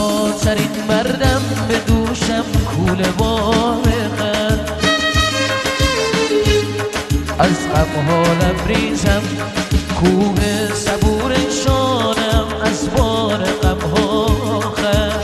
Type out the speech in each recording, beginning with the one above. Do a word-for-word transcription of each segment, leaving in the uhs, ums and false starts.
تنها ترین مردم به دوشم کوله بارقم از غمها لبریزم کوه صبور شانم از بار غمها خم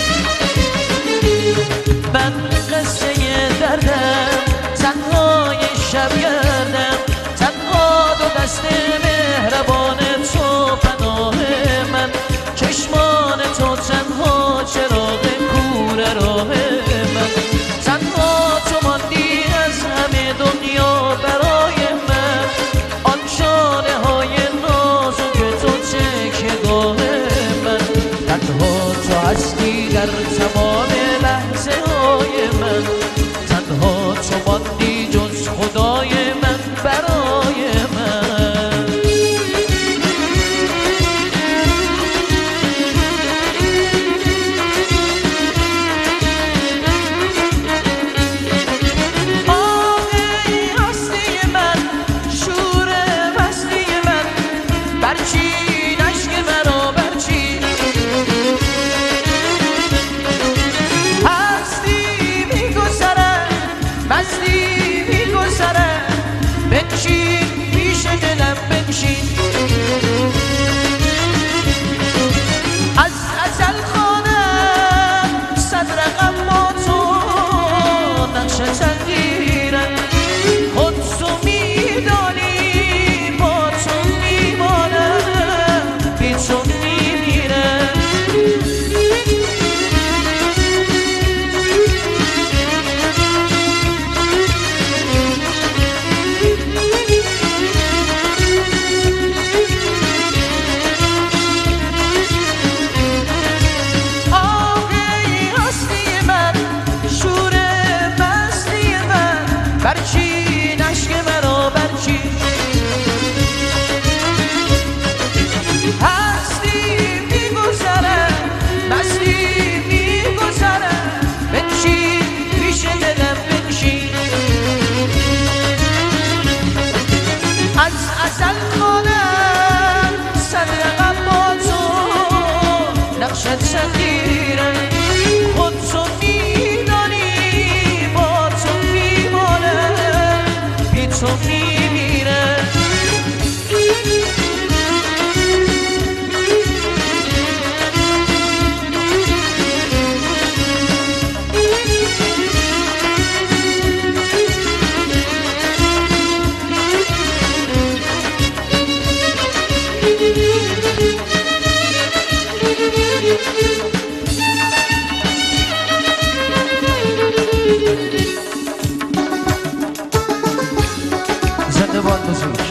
من قصه دردم تنهای شب گردم تنها دو دست مهربان تو پناه من چشمان تو تنها چراغ کور راه من تنها تو ماندی از همه دنیا برای من آن شانه های نازک تو تکیه‌گاه من تنها تو هستی در تمام لحظه های من تنها تو ماندی جز خدای من برای من بنشین پیش دلم بنشین از ازل خانم صد رقم با تو نقش تقدیرم خود تو میدانی با تو میمانم بی تو میمیرم برچین عشق مرا برچین هستی میگذره مستی میگذره بنشین پیش دلم بنشین از ازل خانم صد رقم با تو نقش تقدیرم خود تو میدانی با تو میمانم بی تو میمیرم زنده باد موسیقی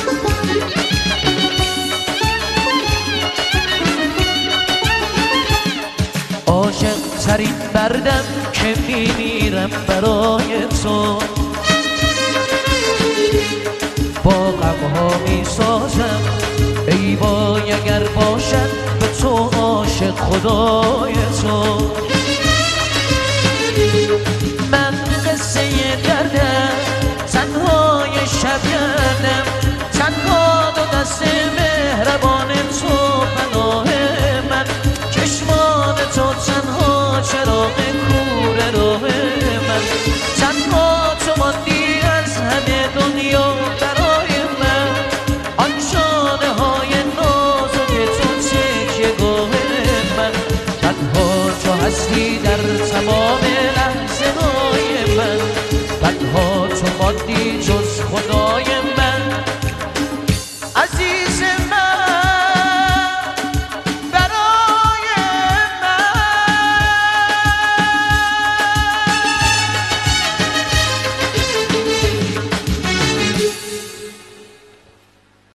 عاشق ترین مردم که میمیرم برای تو با غمها میسازم ای وای اگر باشد به تو عاشق خدای تو من قصه دردم تنهای شب گردم تنها دو دست مهربان تو پناه من چشمان تو تنها چراغ کور راه من تنها تو ماندی از همه دنیا برای من آن شانه های نازک تو تکیه‌گاه من تنها تو هستی در